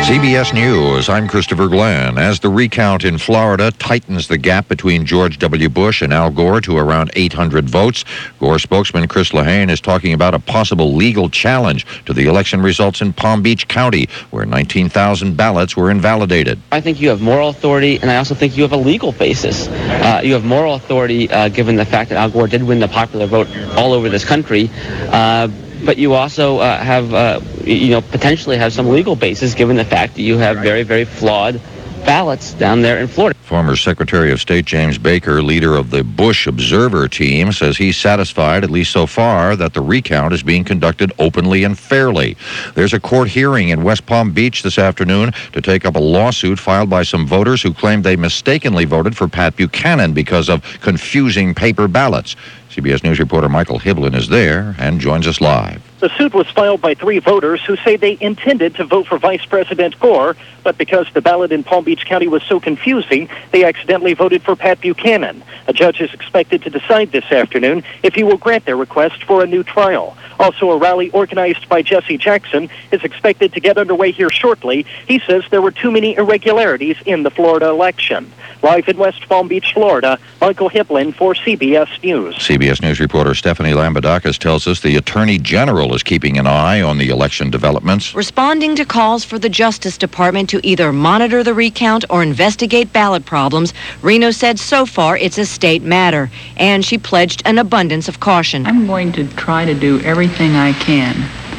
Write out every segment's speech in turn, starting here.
CBS News, I'm Christopher Glenn. As the recount in Florida tightens the gap between George W. Bush and Al Gore to around 800 votes, Gore spokesman Chris Lehane is talking about a possible legal challenge to the election results in Palm Beach County, where 19,000 ballots were invalidated. I think you have moral authority, and I also think you have a legal basis. You have moral authority given the fact that Al Gore did win the popular vote all over this country. But you also potentially have some legal basis given the fact that you have very, very flawed ballots down there in Florida. Former Secretary of State James Baker, leader of the Bush Observer Team, says he's satisfied, at least so far, that the recount is being conducted openly and fairly. There's a court hearing in West Palm Beach this afternoon to take up a lawsuit filed by some voters who claimed they mistakenly voted for Pat Buchanan because of confusing paper ballots. CBS News reporter Michael Hiblin is there and joins us live. The suit was filed by 3 voters who say they intended to vote for Vice President Gore, but because the ballot in Palm Beach County was so confusing, they accidentally voted for Pat Buchanan. A judge is expected to decide this afternoon if he will grant their request for a new trial. Also, a rally organized by Jesse Jackson is expected to get underway here shortly. He says there were too many irregularities in the Florida election. Live in West Palm Beach, Florida, Michael Hiblin for CBS News. CBS News reporter Stephanie Lambadakis tells us the Attorney General is keeping an eye on the election developments. Responding to calls for the Justice Department to either monitor the recount or investigate ballot problems, Reno said so far it's a state matter, and she pledged an abundance of caution. I'm going to try to do everything I can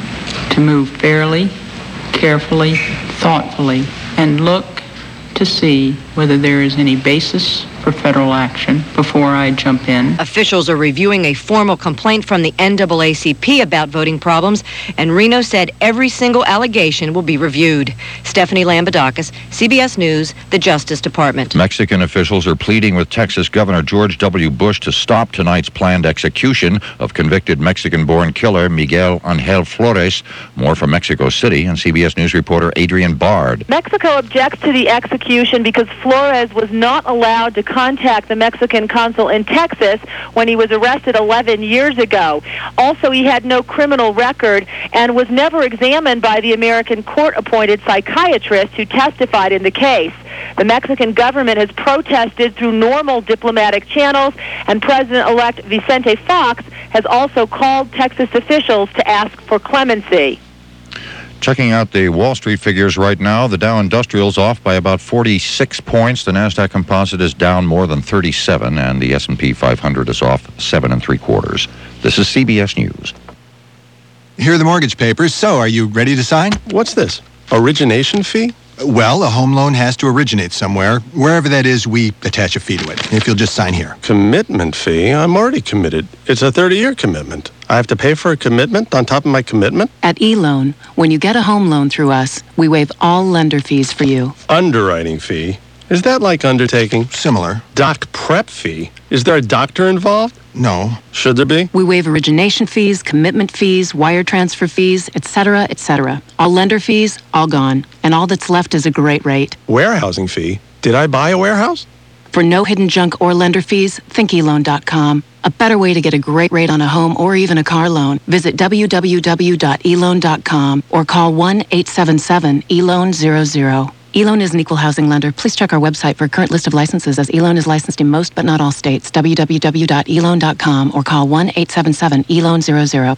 to move fairly, carefully, thoughtfully, and look to see whether there is any basis for federal action before I jump in. Officials are reviewing a formal complaint from the NAACP about voting problems, and Reno said every single allegation will be reviewed. Stephanie Lambadakis, CBS News, the Justice Department. Mexican officials are pleading with Texas Governor George W. Bush to stop tonight's planned execution of convicted Mexican-born killer Miguel Angel Flores. More from Mexico City and CBS News reporter Adrian Bard. Mexico objects to the execution because Flores was not allowed to contact the Mexican consul in Texas when he was arrested 11 years ago. Also, he had no criminal record and was never examined by the American court-appointed psychiatrist who testified in the case. The Mexican government has protested through normal diplomatic channels, and President-elect Vicente Fox has also called Texas officials to ask for clemency. Checking out the Wall Street figures right now, the Dow Industrial's off by about 46 points. The Nasdaq Composite is down more than 37, and the S&P 500 is off 7 3/4. This is CBS News. Here are the mortgage papers. So, are you ready to sign? What's this? Origination fee? Well, a home loan has to originate somewhere. Wherever that is, we attach a fee to it. If you'll just sign here. Commitment fee? I'm already committed. It's a 30-year commitment. I have to pay for a commitment on top of my commitment? At eLoan, when you get a home loan through us, we waive all lender fees for you. Underwriting fee? Is that like undertaking? Similar. Doc prep fee? Is there a doctor involved? No. Should there be? We waive origination fees, commitment fees, wire transfer fees, etc., etc. All lender fees, all gone. And all that's left is a great rate. Warehousing fee? Did I buy a warehouse? For no hidden junk or lender fees, think eLoan.com. A better way to get a great rate on a home or even a car loan. Visit www.eloan.com or call 1-877-ELOAN-00. eLoan is an equal housing lender. Please check our website for a current list of licenses, as eLoan is licensed in most but not all states. www.eloan.com or call 1-877-ELOAN-00.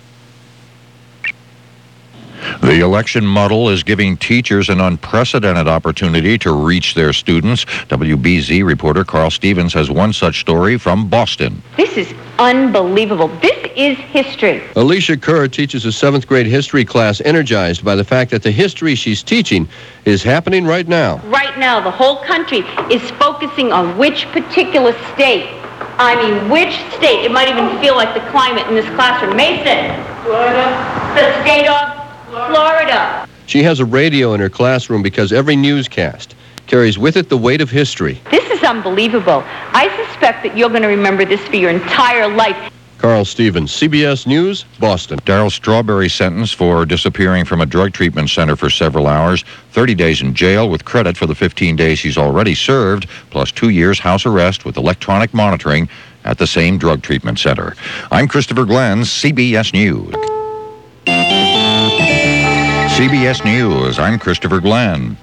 The election muddle is giving teachers an unprecedented opportunity to reach their students. WBZ reporter Carl Stevens has one such story from Boston. This is unbelievable. This is history. Alicia Kerr teaches a 7th grade history class energized by the fact that the history she's teaching is happening right now. Right now, the whole country is focusing on which particular state. I mean, which state? It might even feel like the climate in this classroom. Mason. Florida. The state of Florida. She has a radio in her classroom because every newscast carries with it the weight of history. This is unbelievable. I suspect that you're going to remember this for your entire life. Carl Stevens, CBS News, Boston. Darryl Strawberry sentenced for disappearing from a drug treatment center for several hours, 30 days in jail with credit for the 15 days he's already served, plus 2 years house arrest with electronic monitoring at the same drug treatment center. I'm Christopher Glenn, CBS News. CBS News, I'm Christopher Glenn.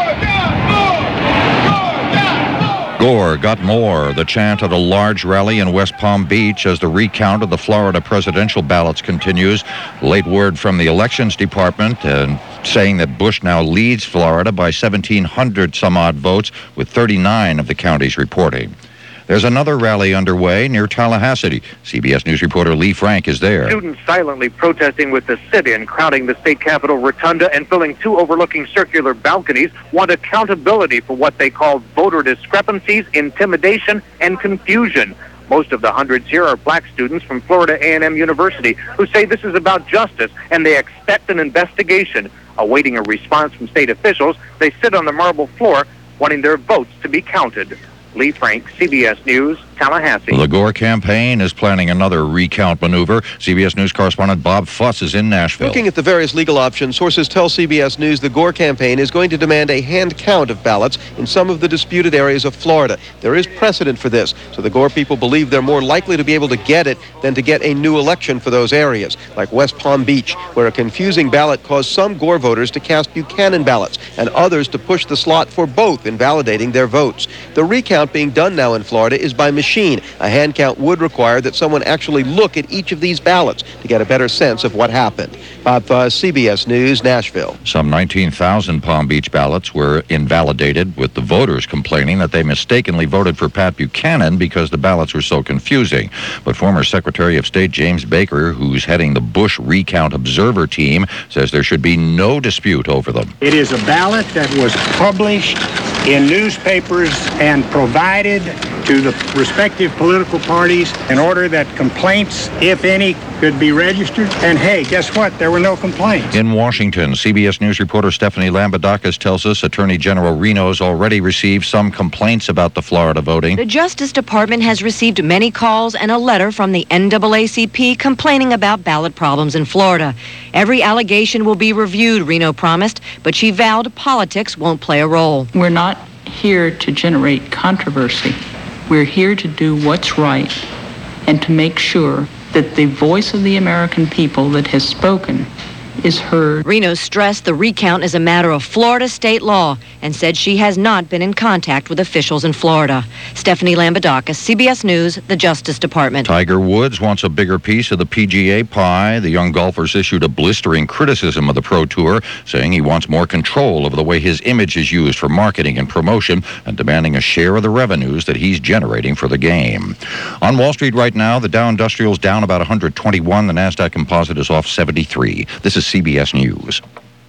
Gore got more, the chant at a large rally in West Palm Beach as the recount of the Florida presidential ballots continues. Late word from the Elections Department saying that Bush now leads Florida by 1,700 some odd votes, with 39 of the counties reporting. There's another rally underway near Tallahassee. CBS News reporter Lee Frank is there. Students silently protesting with the sit-in, crowding the state capitol rotunda and filling two overlooking circular balconies, want accountability for what they call voter discrepancies, intimidation, and confusion. Most of the hundreds here are black students from Florida A&M University who say this is about justice and they expect an investigation. Awaiting a response from state officials, they sit on the marble floor wanting their votes to be counted. Lee Frank, CBS News, Tallahassee. The Gore campaign is planning another recount maneuver. CBS News correspondent Bob Fuss is in Nashville. Looking at the various legal options, sources tell CBS News the Gore campaign is going to demand a hand count of ballots in some of the disputed areas of Florida. There is precedent for this, so the Gore people believe they're more likely to be able to get it than to get a new election for those areas, like West Palm Beach, where a confusing ballot caused some Gore voters to cast Buchanan ballots and others to push the slot for both, invalidating their votes. The recount being done now in Florida is by machine. A hand count would require that someone actually look at each of these ballots to get a better sense of what happened. Bob Fuss, CBS News, Nashville. Some 19,000 Palm Beach ballots were invalidated, with the voters complaining that they mistakenly voted for Pat Buchanan because the ballots were so confusing. But former Secretary of State James Baker, who's heading the Bush Recount Observer Team, says there should be no dispute over them. It is a ballot that was published in newspapers and provided to the respective political parties in order that complaints, if any, could be registered. And hey, guess what? There were no complaints. In Washington, CBS News reporter Stephanie Lambadakis tells us Attorney General Reno's already received some complaints about the Florida voting. The Justice Department has received many calls and a letter from the NAACP complaining about ballot problems in Florida. Every allegation will be reviewed, Reno promised, but she vowed politics won't play a role. We're not here to generate controversy. We're here to do what's right and to make sure that the voice of the American people that has spoken is heard. Reno stressed the recount is a matter of Florida state law and said she has not been in contact with officials in Florida. Stephanie Lambadakis, CBS News, the Justice Department. Tiger Woods wants a bigger piece of the PGA pie. The young golfer's issued a blistering criticism of the Pro Tour, saying he wants more control over the way his image is used for marketing and promotion, and demanding a share of the revenues that he's generating for the game. On Wall Street right now, the Dow Industrial's down about 121. The NASDAQ Composite is off 73. This is CBS News.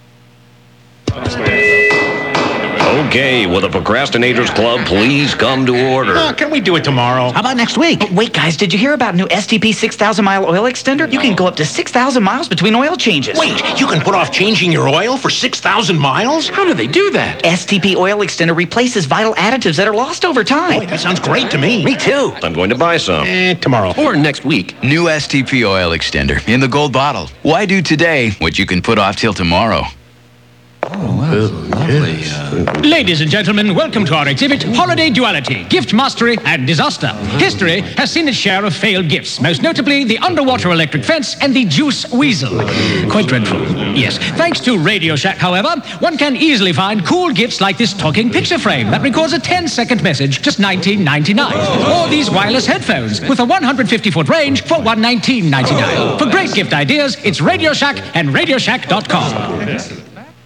Okay, will the Procrastinators Club please come to order? Can we do it tomorrow? How about next week? Wait, guys, did you hear about new STP 6,000 mile oil extender? You can go up to 6,000 miles between oil changes. Wait, you can put off changing your oil for 6,000 miles? How do they do that? STP oil extender replaces vital additives that are lost over time. Boy, that sounds great to me. Me too. I'm going to buy some. Tomorrow. Or next week. New STP oil extender in the gold bottle. Why do today what you can put off till tomorrow? Oh, wow. Lovely. Ladies and gentlemen, welcome to our exhibit, Holiday Duality, Gift Mastery and Disaster. History has seen its share of failed gifts, most notably the underwater electric fence and the juice weasel. Quite dreadful. Yes. Thanks to Radio Shack, however, one can easily find cool gifts like this talking picture frame that records a 10-second message, just $19.99. Or these wireless headphones with a 150-foot range for $119.99. For great gift ideas, it's Radio Shack and RadioShack.com.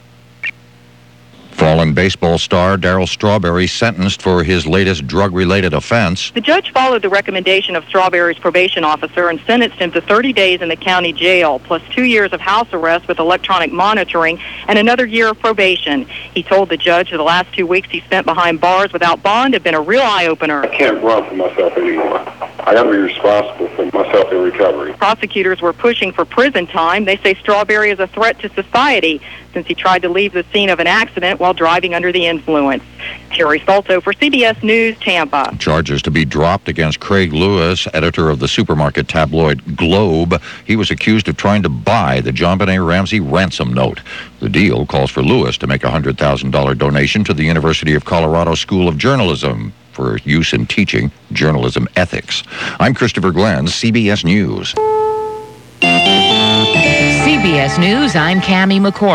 Fallen baseball star Darryl Strawberry sentenced for his latest drug-related offense. The judge followed the recommendation of Strawberry's probation officer and sentenced him to 30 days in the county jail, plus 2 years of house arrest with electronic monitoring and another year of probation. He told the judge that the last 2 weeks he spent behind bars without bond had been a real eye-opener. I can't run for myself anymore. I got to be responsible for myself in recovery. Prosecutors were pushing for prison time. They say Strawberry is a threat to society since he tried to leave the scene of an accident while driving under the influence. Terry Salto for CBS News, Tampa. Charges to be dropped against Craig Lewis, editor of the supermarket tabloid Globe. He was accused of trying to buy the JonBenet Ramsey ransom note. The deal calls for Lewis to make a $100,000 donation to the University of Colorado School of Journalism for use in teaching journalism ethics. I'm Christopher Glenn, CBS News. CBS News, I'm Cammie McCormick.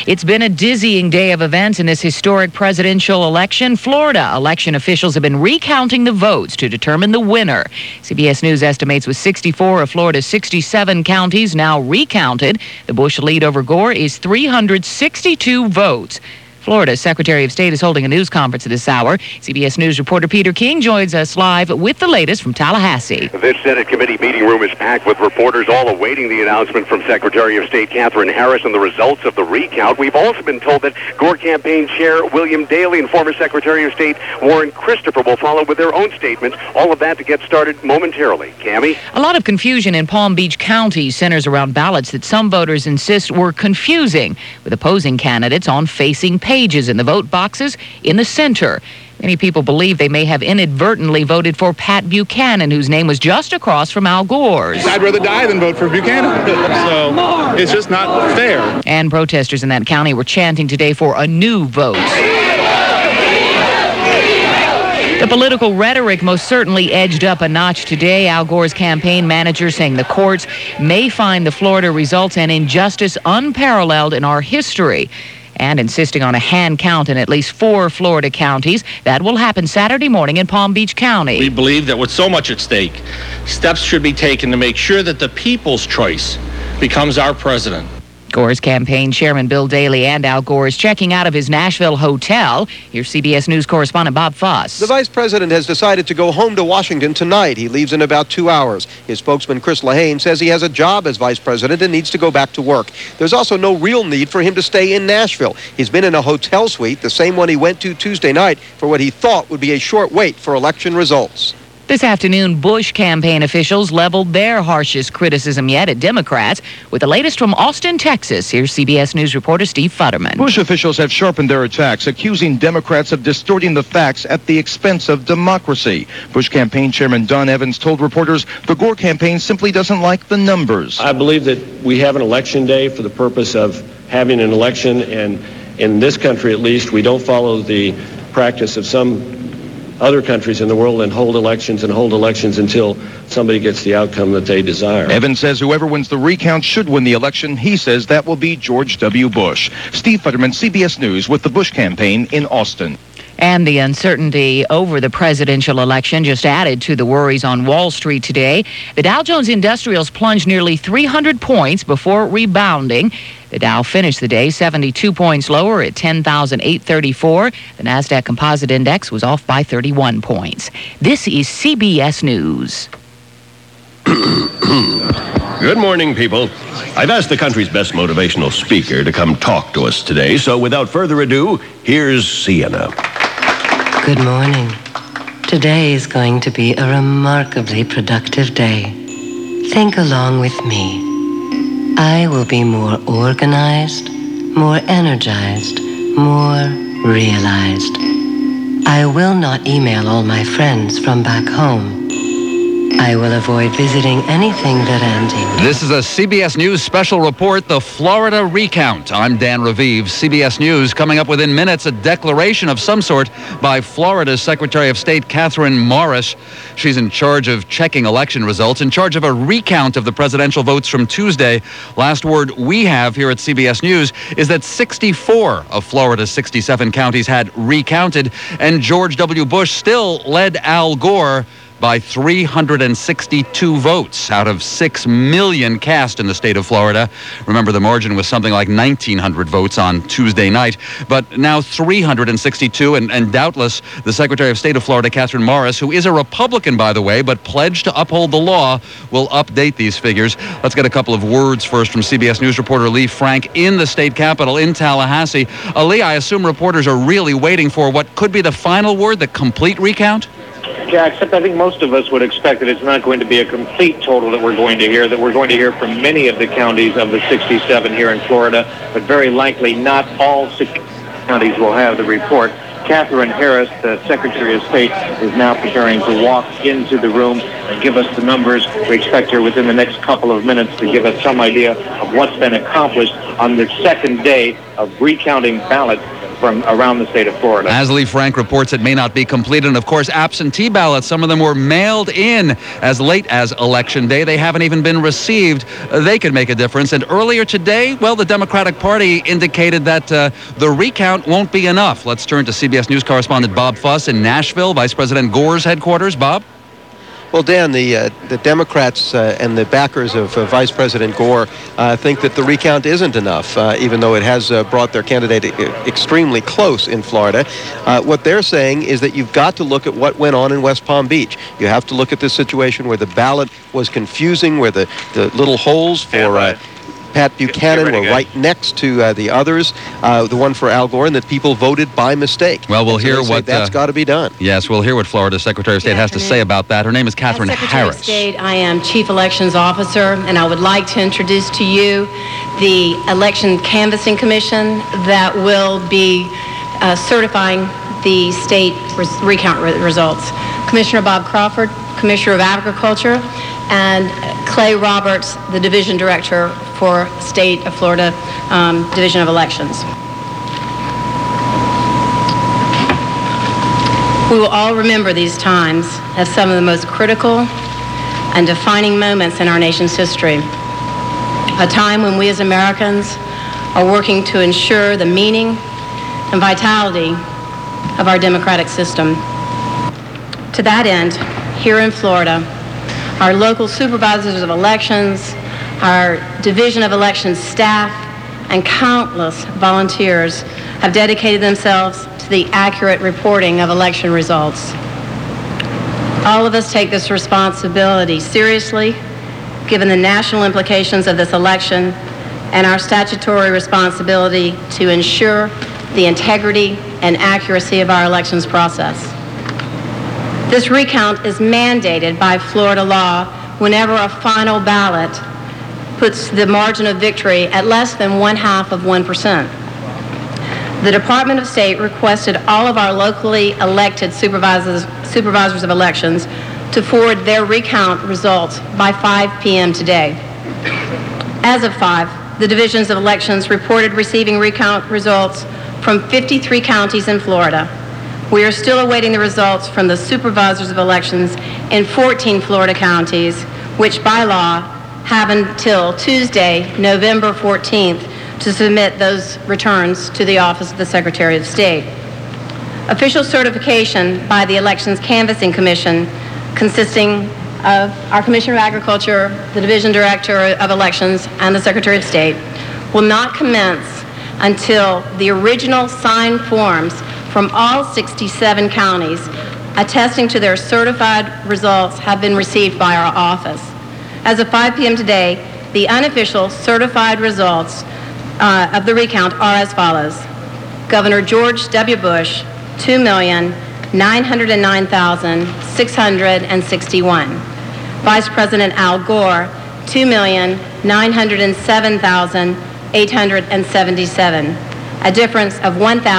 It's been a dizzying day of events in this historic presidential election. Florida election officials have been recounting the votes to determine the winner. CBS News estimates with 64 of Florida's 67 counties now recounted, the Bush lead over Gore is 362 votes. Florida's Secretary of State is holding a news conference at this hour. CBS News reporter Peter King joins us live with the latest from Tallahassee. This Senate committee meeting room is packed with reporters all awaiting the announcement from Secretary of State Katherine Harris and the results of the recount. We've also been told that Gore campaign chair William Daley and former Secretary of State Warren Christopher will follow with their own statements. All of that to get started momentarily. Cammie? A lot of confusion in Palm Beach County centers around ballots that some voters insist were confusing, with opposing candidates on facing pages in the vote boxes in the center. Many people believe they may have inadvertently voted for Pat Buchanan, whose name was just across from Al Gore's. I'd rather die than vote for Buchanan. So it's just not fair. And protesters in that county were chanting today for a new vote. The political rhetoric most certainly edged up a notch today. Al Gore's campaign manager saying the courts may find the Florida results an injustice unparalleled in our history, and insisting on a hand count in at least 4 Florida counties. That will happen Saturday morning in Palm Beach County. We believe that with so much at stake, steps should be taken to make sure that the people's choice becomes our president. Gore's campaign chairman Bill Daley and Al Gore is checking out of his Nashville hotel. Here's CBS News correspondent Bob Foss. The vice president has decided to go home to Washington tonight. He leaves in about 2 hours. His spokesman Chris Lehane says he has a job as vice president and needs to go back to work. There's also no real need for him to stay in Nashville. He's been in a hotel suite, the same one he went to Tuesday night, for what he thought would be a short wait for election results. This afternoon, Bush campaign officials leveled their harshest criticism yet at Democrats. With the latest from Austin, Texas, here's CBS News reporter Steve Futterman. Bush officials have sharpened their attacks, accusing Democrats of distorting the facts at the expense of democracy. Bush campaign chairman Don Evans told reporters the Gore campaign simply doesn't like the numbers. I believe that we have an election day for the purpose of having an election, and in this country at least, we don't follow the practice of some other countries in the world and hold elections until somebody gets the outcome that they desire. Evans says whoever wins the recount should win the election. He says that will be George W. Bush. Steve Futterman, CBS News, with the Bush campaign in Austin. And the uncertainty over the presidential election just added to the worries on Wall Street today. The Dow Jones Industrials plunged nearly 300 points before rebounding. The Dow finished the day 72 points lower at 10,834. The NASDAQ Composite Index was off by 31 points. This is CBS News. Good morning, people. I've asked the country's best motivational speaker to come talk to us today, so without further ado, here's Sienna. Good morning. Today is going to be a remarkably productive day. Think along with me. I will be more organized, more energized, more realized. I will not email all my friends from back home. I will avoid visiting anything that Andy... This is a CBS News special report, the Florida recount. I'm Dan Raviv. CBS News coming up within minutes, a declaration of some sort by Florida's Secretary of State Katherine Morris. She's in charge of checking election results, in charge of a recount of the presidential votes from Tuesday. Last word we have here at CBS News is that 64 of Florida's 67 counties had recounted, and George W. Bush still led Al Gore by 362 votes out of 6 million cast in the state of Florida. Remember, the margin was something like 1,900 votes on Tuesday night, but now 362, and doubtless the Secretary of State of Florida, Katherine Morris, who is a Republican, by the way, but pledged to uphold the law, will update these figures. Let's get a couple of words first from CBS News reporter Lee Frank in the state capitol in Tallahassee. Lee, I assume reporters are really waiting for what could be the final word, the complete recount? Yeah, except I think most of us would expect that it's not going to be a complete total that we're going to hear, that we're going to hear from many of the counties of the 67 here in Florida, but very likely not all 60 counties will have the report. Katherine Harris, the Secretary of State, is now preparing to walk into the room and give us the numbers. We expect her within the next couple of minutes to give us some idea of what's been accomplished on the second day of recounting ballots. from around the state of Florida. As Lee Frank reports, it may not be completed. And, of course, absentee ballots, some of them were mailed in as late as Election Day. They haven't even been received. They could make a difference. And earlier today, well, the Democratic Party indicated that the recount won't be enough. Let's turn to CBS News correspondent Bob Fuss in Nashville, Vice President Gore's headquarters. Bob? Well, Dan, the Democrats and the backers of Vice President Gore think that the recount isn't enough, even though it has brought their candidate extremely close in Florida. What they're saying is that you've got to look at what went on in West Palm Beach. You have to look at this situation where the ballot was confusing, where the little holes for Pat Buchanan were right next to the others, the one for Al Gore, and that people voted by mistake. Well, we'll hear what that's got to be done. Yes, we'll hear what Florida Secretary of State has to say about that. Her name is Catherine Harris. Secretary of State, I am Chief Elections Officer, and I would like to introduce to you the Election Canvassing Commission that will be certifying the state recount results. Commissioner Bob Crawford, Commissioner of Agriculture, and Clay Roberts, the Division Director for State of Florida Division of Elections. We will all remember these times as some of the most critical and defining moments in our nation's history. A time when we as Americans are working to ensure the meaning and vitality of our democratic system. To that end, here in Florida, our local supervisors of elections, our Division of Elections staff, and countless volunteers have dedicated themselves to the accurate reporting of election results. All of us take this responsibility seriously, given the national implications of this election and our statutory responsibility to ensure the integrity and accuracy of our elections process. This recount is mandated by Florida law whenever a final ballot puts the margin of victory at less than 0.5%. The Department of State requested all of our locally elected supervisors of elections to forward their recount results by 5 p.m. today. As of 5, the divisions of elections reported receiving recount results from 53 counties in Florida. We are still awaiting the results from the supervisors of elections in 14 Florida counties, which by law have until Tuesday, November 14th, to submit those returns to the Office of the Secretary of State. Official certification by the Elections Canvassing Commission, consisting of our Commissioner of Agriculture, the Division Director of Elections, and the Secretary of State, will not commence until the original signed forms from all 67 counties attesting to their certified results have been received by our office. As of 5 p.m. today, the unofficial certified results of the recount are as follows. Governor George W. Bush, 2,909,661. Vice President Al Gore, 2,907,877. A difference of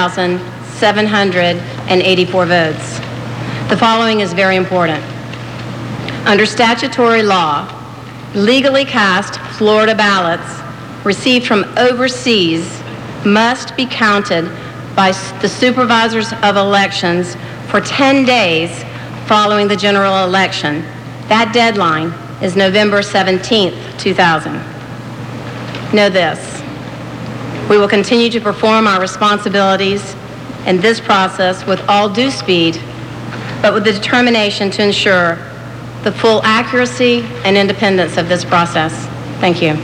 1,784 votes. The following is very important. Under statutory law, legally cast Florida ballots received from overseas must be counted by the supervisors of elections for 10 days following the general election. That deadline is November 17th, 2000. Know this. We will continue to perform our responsibilities in this process with all due speed, but with the determination to ensure the full accuracy and independence of this process. Thank you.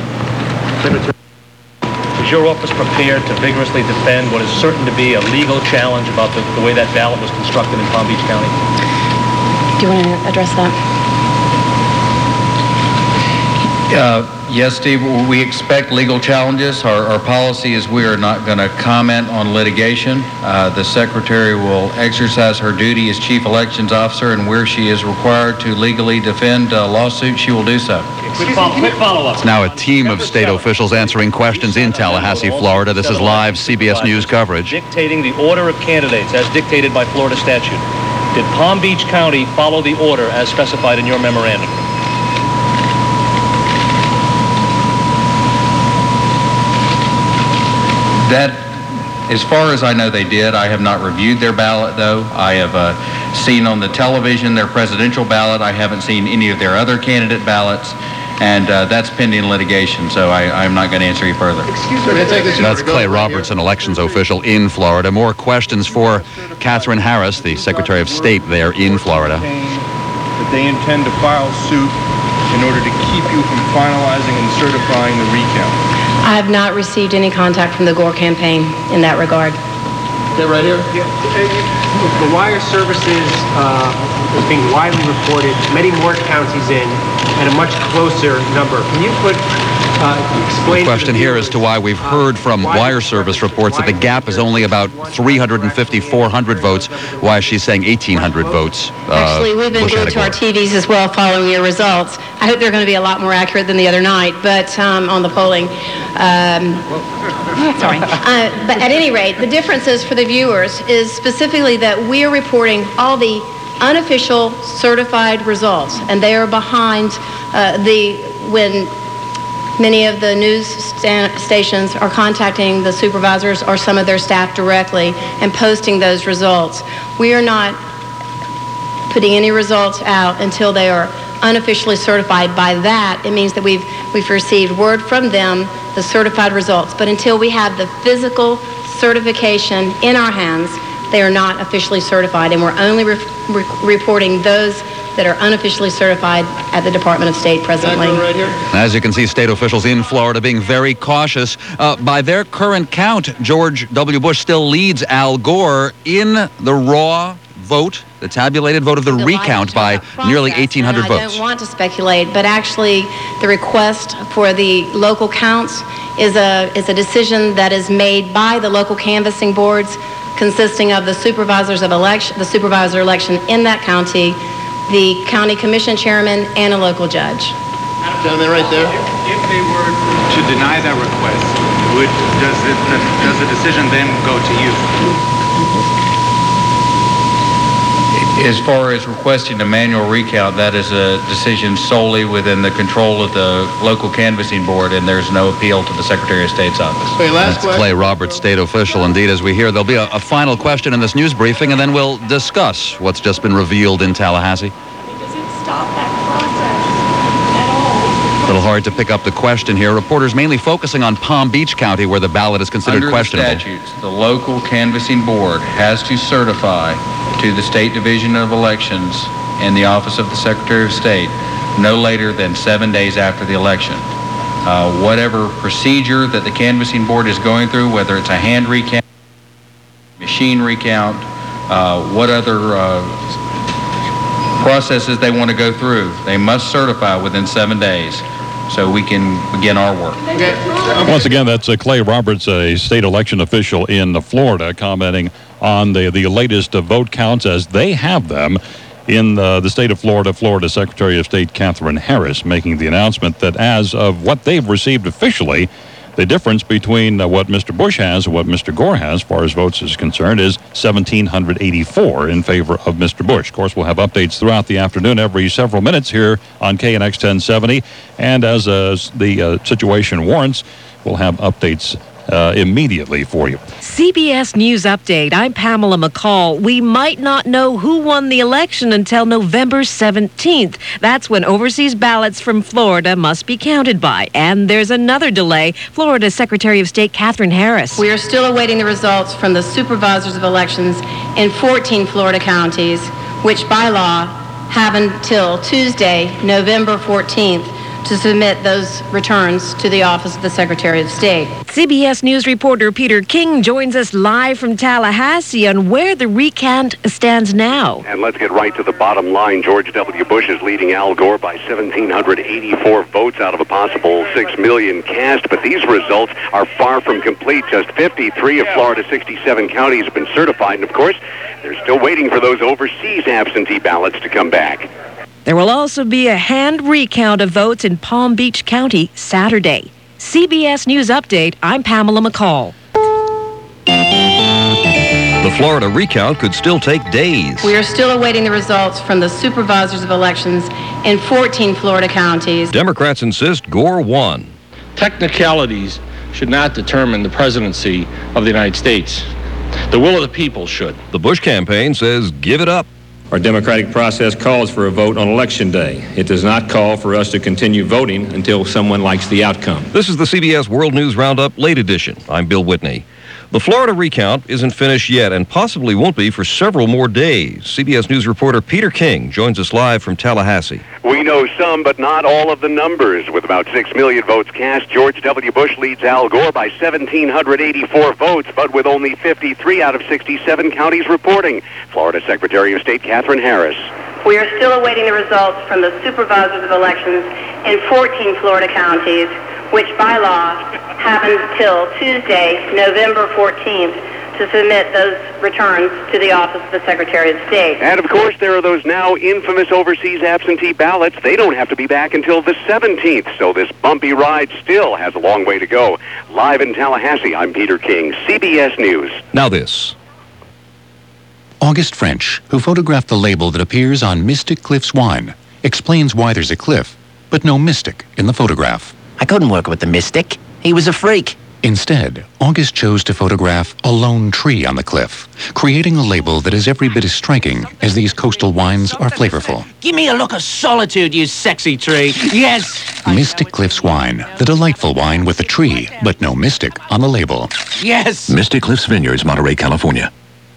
Is your office prepared to vigorously defend what is certain to be a legal challenge about the way that ballot was constructed in Palm Beach County? Do you want to address that? Yes, Steve, we expect legal challenges. Our policy is we are not going to comment on litigation. The Secretary will exercise her duty as Chief Elections Officer, and where she is required to legally defend a lawsuit, she will do so. Quick follow-up. It's now a team of state officials answering questions in Tallahassee, Florida. This is live CBS News coverage. Dictating the order of candidates as dictated by Florida statute. Did Palm Beach County follow the order as specified in your memorandum? That As far as I know, they did. I have not reviewed their ballot, though. I have seen on the television their presidential ballot. I haven't seen any of their other candidate ballots, and that's pending litigation, so I'm not going to answer you further. That's Clay Roberts, an elections official in Florida. More questions for Katherine Harris, the Secretary of State there in Florida. That they intend to file suit in order to keep you from finalizing and certifying the recount. I have not received any contact from the Gore campaign in that regard. That right here? Yeah. The wire services is being widely reported, many more counties in, and a much closer number. Can you explain? The question here as to why we've heard from wire service reports that the gap is only about 350, 400 votes. Why is she saying 1,800 votes? Actually, we've been glued to our TVs as well following your results. I hope they're going to be a lot more accurate than the other night, but on the polling. Sorry. But at any rate, the difference is for the viewers is specifically that we are reporting all the unofficial certified results, and they are behind when many of the news stations are contacting the supervisors or some of their staff directly and posting those results. We are not putting any results out until they are unofficially certified. By that, it means that we've received word from them, the certified results. But until we have the physical certification in our hands, they are not officially certified, and we're only reporting those that are unofficially certified at the Department of State presently. Right here? As you can see, state officials in Florida being very cautious. By their current count, George W. Bush still leads Al Gore in the raw vote, the tabulated vote of the recount, by nearly 1,800 votes. I don't want to speculate, but actually the request for the local counts is a decision that is made by the local canvassing boards consisting of the supervisor election in that county, the county commission chairman, and a local judge. Gentleman right there. If they were to deny that request, does the decision then go to you? As far as requesting a manual recount, that is a decision solely within the control of the local canvassing board, and there's no appeal to the Secretary of State's office. That's Clay Roberts, state official. Indeed, as we hear, there'll be a final question in this news briefing, and then we'll discuss what's just been revealed in Tallahassee. Does it stop that process at all? A little hard to pick up the question here. Reporters mainly focusing on Palm Beach County, where the ballot is considered questionable. Under the statutes, the local canvassing board has to certify to the State Division of Elections and the Office of the Secretary of State no later than 7 days after the election. Whatever procedure that the canvassing board is going through, whether it's a hand recount, machine recount, what other processes they want to go through, they must certify within 7 days so we can begin our work. Once again, that's Clay Roberts, a state election official in Florida, commenting on the latest vote counts as they have them in the state of Florida. Florida Secretary of State Katherine Harris making the announcement that as of what they've received officially, the difference between what Mr. Bush has and what Mr. Gore has, as far as votes is concerned, is 1,784 in favor of Mr. Bush. Of course, we'll have updates throughout the afternoon, every several minutes here on KNX 1070. And as the situation warrants, we'll have updates immediately for you. CBS News Update. I'm Pamela McCall. We might not know who won the election until November 17th. That's when overseas ballots from Florida must be counted by. And there's another delay. Florida Secretary of State Katherine Harris. We are still awaiting the results from the supervisors of elections in 14 Florida counties, which by law have until Tuesday, November 14th, to submit those returns to the Office of the Secretary of State. CBS News reporter Peter King joins us live from Tallahassee on where the recount stands now. And let's get right to the bottom line. George W. Bush is leading Al Gore by 1,784 votes out of a possible 6 million cast, but these results are far from complete. Just 53 of Florida's 67 counties have been certified, and of course, they're still waiting for those overseas absentee ballots to come back. There will also be a hand recount of votes in Palm Beach County Saturday. CBS News Update, I'm Pamela McCall. The Florida recount could still take days. We are still awaiting the results from the supervisors of elections in 14 Florida counties. Democrats insist Gore won. Technicalities should not determine the presidency of the United States. The will of the people should. The Bush campaign says give it up. Our democratic process calls for a vote on Election Day. It does not call for us to continue voting until someone likes the outcome. This is the CBS World News Roundup Late Edition. I'm Bill Whitney. The Florida recount isn't finished yet and possibly won't be for several more days. CBS News reporter Peter King joins us live from Tallahassee. We know some, but not all of the numbers. With about 6 million votes cast, George W. Bush leads Al Gore by 1,784 votes, but with only 53 out of 67 counties reporting. Florida Secretary of State Katherine Harris. We are still awaiting the results from the supervisors of elections in 14 Florida counties, which by law have until Tuesday, November 14th, to submit those returns to the Office of the Secretary of State. And, of course, there are those now infamous overseas absentee ballots. They don't have to be back until the 17th, so this bumpy ride still has a long way to go. Live in Tallahassee, I'm Peter King, CBS News. Now this. August French, who photographed the label that appears on Mystic Cliff's wine, explains why there's a cliff, but no mystic in the photograph. I couldn't work with the mystic. He was a freak. Instead, August chose to photograph a lone tree on the cliff, creating a label that is every bit as striking as these coastal wines are flavorful. Give me a look of solitude, you sexy tree. Yes. Mystic Cliff's wine, the delightful wine with a tree, but no mystic on the label. Yes. Mystic Cliffs Vineyards, Monterey, California.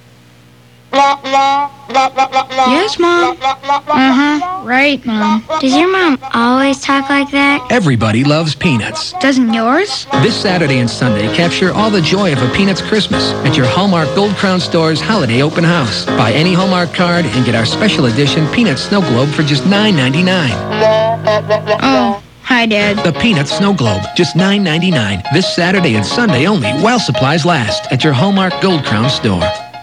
Yes, Mom. Right, Mom. Does your mom always talk like that? Everybody loves Peanuts. Doesn't yours? This Saturday and Sunday, capture all the joy of a Peanuts Christmas at your Hallmark Gold Crown Store's Holiday Open House. Buy any Hallmark card and get our special edition Peanuts Snow Globe for just $9.99. Oh. Hi, Dad. The Peanuts Snow Globe, just $9.99. This Saturday and Sunday only, while supplies last, at your Hallmark Gold Crown Store.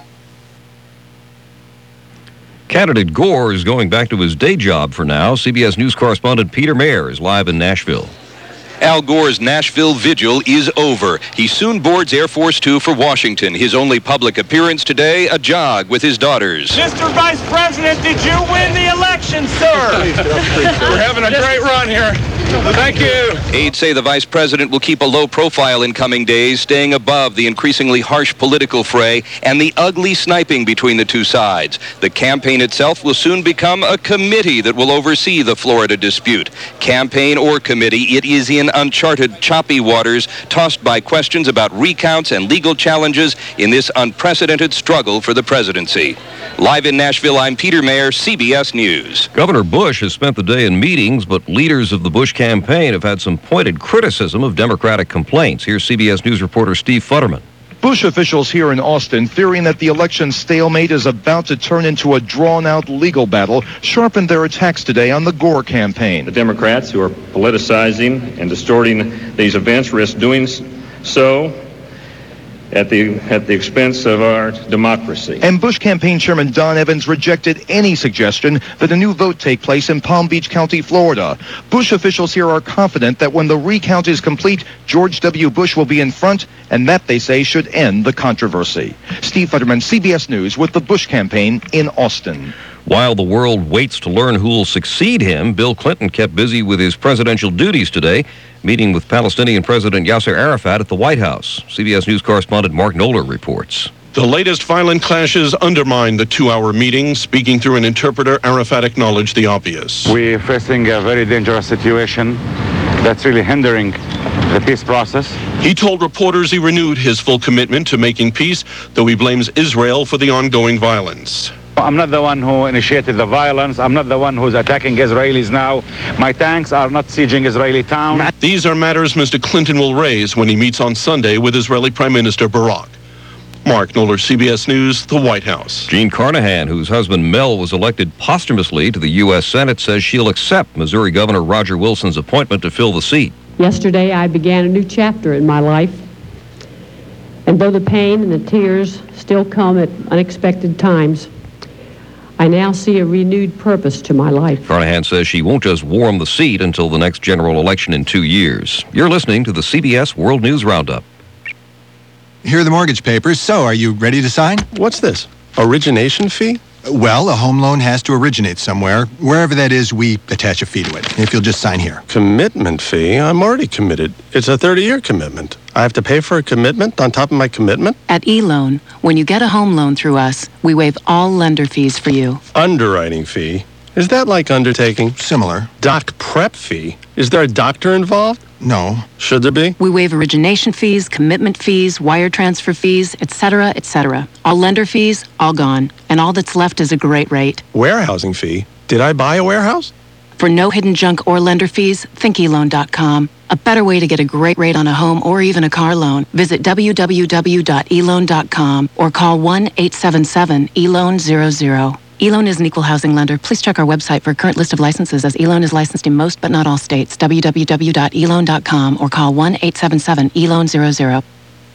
Candidate Gore is going back to his day job for now. CBS News correspondent Peter Mayer is live in Nashville. Al Gore's Nashville vigil is over. He soon boards Air Force Two for Washington. His only public appearance today, a jog with his daughters. Mr. Vice President, did you win the election, sir? We're having a great run here. Thank you. Aides say the vice president will keep a low profile in coming days, staying above the increasingly harsh political fray and the ugly sniping between the two sides. The campaign itself will soon become a committee that will oversee the Florida dispute. Campaign or committee, it is in uncharted, choppy waters, tossed by questions about recounts and legal challenges in this unprecedented struggle for the presidency. Live in Nashville, I'm Peter Mayer, CBS News. Governor Bush has spent the day in meetings, but leaders of the Bush campaign have had some pointed criticism of Democratic complaints. Here's CBS News reporter Steve Futterman. Bush officials here in Austin, fearing that the election stalemate is about to turn into a drawn-out legal battle, sharpened their attacks today on the Gore campaign. The Democrats who are politicizing and distorting these events risk doing so at the expense of our democracy. And Bush campaign chairman Don Evans rejected any suggestion that a new vote take place in Palm Beach County, Florida. Bush officials here are confident that when the recount is complete, George W. Bush will be in front, and that, they say, should end the controversy. Steve Futterman, CBS News, with the Bush campaign in Austin. While the world waits to learn who will succeed him, Bill Clinton kept busy with his presidential duties today, meeting with Palestinian President Yasser Arafat at the White House. CBS News correspondent Mark Knoller reports. The latest violent clashes undermined the two-hour meeting. Speaking through an interpreter, Arafat acknowledged the obvious. We're facing a very dangerous situation that's really hindering the peace process. He told reporters he renewed his full commitment to making peace, though he blames Israel for the ongoing violence. I'm not the one who initiated the violence. I'm not the one who's attacking Israelis now. My tanks are not sieging Israeli town. These are matters Mr. Clinton will raise when he meets on Sunday with Israeli Prime Minister Barak. Mark Knoller, CBS News, the White House. Jean Carnahan, whose husband Mel was elected posthumously to the U.S. Senate, says she'll accept Missouri Governor Roger Wilson's appointment to fill the seat. Yesterday, I began a new chapter in my life. And though the pain and the tears still come at unexpected times, I now see a renewed purpose to my life. Carnahan says she won't just warm the seat until the next general election in 2 years. You're listening to the CBS World News Roundup. Here are the mortgage papers. So, are you ready to sign? What's this? Origination fee? Well, a home loan has to originate somewhere. Wherever that is, we attach a fee to it. If you'll just sign here. Commitment fee? I'm already committed. It's a 30-year commitment. I have to pay for a commitment on top of my commitment? At eLoan, when you get a home loan through us, we waive all lender fees for you. Underwriting fee? Is that like undertaking? Similar. Doc prep fee? Is there a doctor involved? No. Should there be? We waive origination fees, commitment fees, wire transfer fees, etc., etc. All lender fees, all gone. And all that's left is a great rate. Warehousing fee? Did I buy a warehouse? For no hidden junk or lender fees, think eLoan.com. A better way to get a great rate on a home or even a car loan. Visit www.eloan.com or call 1-877-ELOAN-00. eLoan is an equal housing lender. Please check our website for a current list of licenses, as eLoan is licensed in most but not all states. www.eloan.com or call 1-877-ELOAN-00.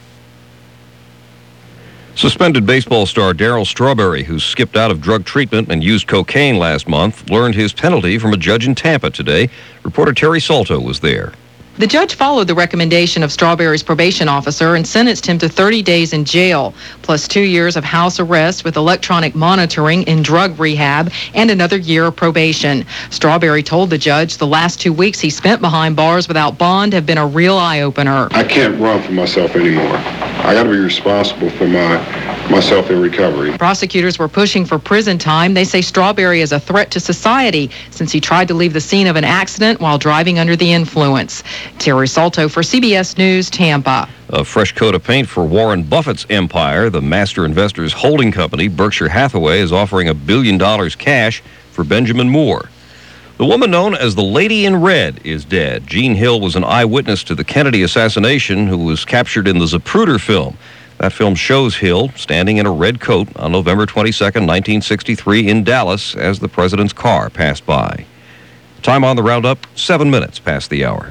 Suspended baseball star Darryl Strawberry, who skipped out of drug treatment and used cocaine last month, learned his penalty from a judge in Tampa today. Reporter Terry Salto was there. The judge followed the recommendation of Strawberry's probation officer and sentenced him to 30 days in jail, plus 2 years of house arrest with electronic monitoring in drug rehab and another year of probation. Strawberry told the judge the last 2 weeks he spent behind bars without bond have been a real eye-opener. I can't run for myself anymore. I got to be responsible for myself in recovery. Prosecutors were pushing for prison time. They say Strawberry is a threat to society since he tried to leave the scene of an accident while driving under the influence. Terry Salto for CBS News, Tampa. A fresh coat of paint for Warren Buffett's empire. The master investor's holding company, Berkshire Hathaway, is offering $1 billion cash for Benjamin Moore. The woman known as the Lady in Red is dead. Jean Hill was an eyewitness to the Kennedy assassination who was captured in the Zapruder film. That film shows Hill standing in a red coat on November 22nd, 1963 in Dallas as the president's car passed by. Time on the roundup, 7 minutes past the hour.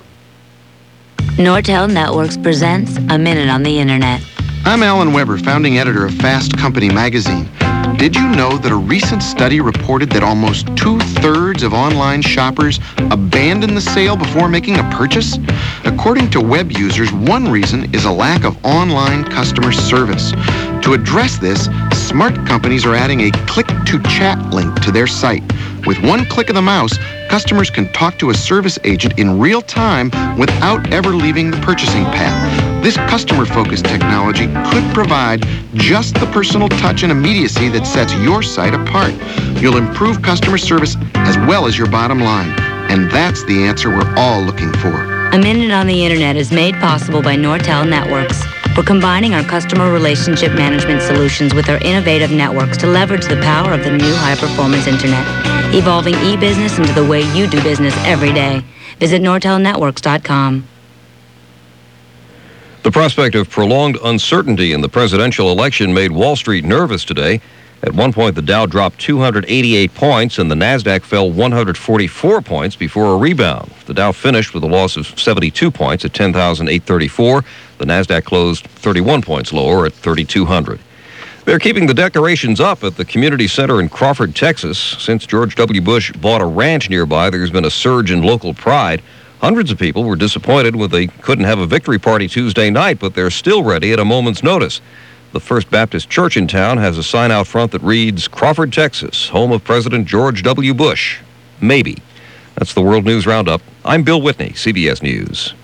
Nortel Networks presents A Minute on the Internet. I'm Alan Weber, founding editor of Fast Company magazine. Did you know that a recent study reported that almost 2/3 of online shoppers abandon the sale before making a purchase? According to web users, one reason is a lack of online customer service. To address this, smart companies are adding a click-to-chat link to their site. With one click of the mouse, customers can talk to a service agent in real time without ever leaving the purchasing path. This customer-focused technology could provide just the personal touch and immediacy that sets your site apart. You'll improve customer service as well as your bottom line. And that's the answer we're all looking for. A Minute on the Internet is made possible by Nortel Networks. We're combining our customer relationship management solutions with our innovative networks to leverage the power of the new high-performance Internet, evolving e-business into the way you do business every day. Visit nortelnetworks.com. The prospect of prolonged uncertainty in the presidential election made Wall Street nervous today. At one point, the Dow dropped 288 points and the Nasdaq fell 144 points before a rebound. The Dow finished with a loss of 72 points at 10,834. The Nasdaq closed 31 points lower at 3,200. They're keeping the decorations up at the community center in Crawford, Texas. Since George W. Bush bought a ranch nearby, there's been a surge in local pride. Hundreds of people were disappointed when they couldn't have a victory party Tuesday night, but they're still ready at a moment's notice. The First Baptist Church in town has a sign out front that reads, Crawford, Texas, home of President George W. Bush. Maybe. That's the World News Roundup. I'm Bill Whitney, CBS News.